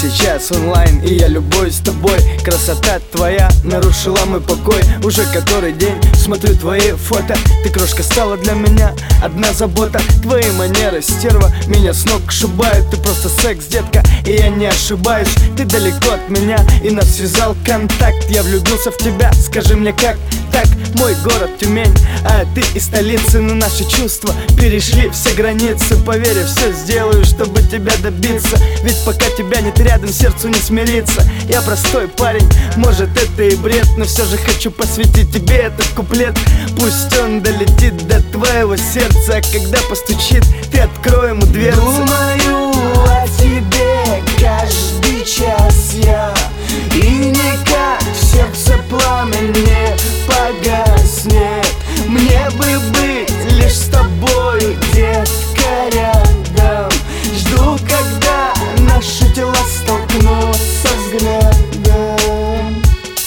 сейчас онлайн, и я любуюсь тобой. Красота твоя нарушила мой покой. Уже который день смотрю твои фото. Ты крошка стала для меня одна забота. Твои манеры, стерва, меня с ног сшибают. Ты просто секс, детка, и я не ошибаюсь. Ты далеко от меня, и нас связал контакт. Я влюбился в тебя, скажи мне как так? Мой город Тюмень, а ты из столицы. Но наши чувства перешли все границы. Поверь, я все сделаю, чтобы тебя добиться. Ведь пока тебя нет рядом, сердцу не смириться. Я простой парень, может это и бред, но все же хочу посвятить тебе этот куплет. Пусть он долетит до твоего сердца, а когда постучит, ты открой ему дверцу. Думаю о тебе каждый час я, и никак в сердце пламя не погаснет. Мне бы быть лишь с тобой, детка, рядом. Жду, когда наши тела столкнутся взглядом.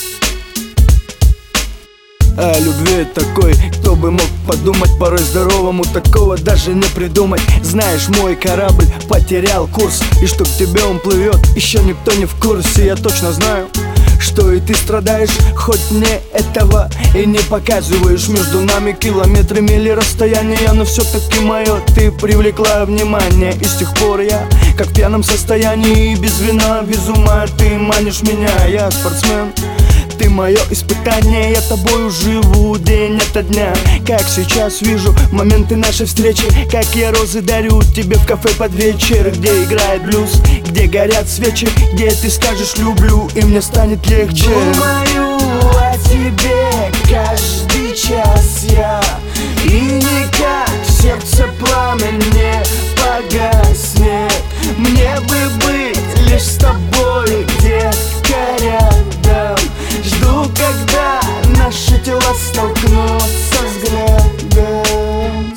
О любви такой, кто бы мог подумать. Порой здоровому такого даже не придумать. Знаешь, мой корабль потерял курс, и чтоб тебе он плывет, еще никто не в курсе. Я точно знаю, что и ты страдаешь, хоть мне этого и не показываешь. Между нами километры, мили расстояния, но все-таки мое ты привлекла внимание. И с тех пор я, как в пьяном состоянии, без вина, без ума, ты манишь меня. Я спортсмен, ты мое испытание, я тобою живу день ото дня. Как сейчас вижу моменты нашей встречи, как я розы дарю тебе в кафе под вечер, где играет блюз, где горят свечи, где ты скажешь люблю, и мне станет легче. Думаю о тебе каждый час я, и никак в сердце пламя не погаснет. Мне бы быть лишь с тобой, детка, рядом. Жду, когда наши тела столкнутся взглядом.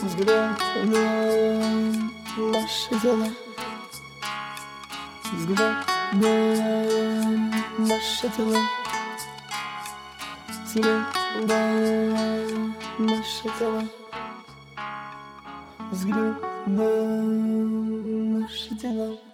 Наши тела, взглядом, наши тела, взглядом, наши тела, взглядом, наши тела.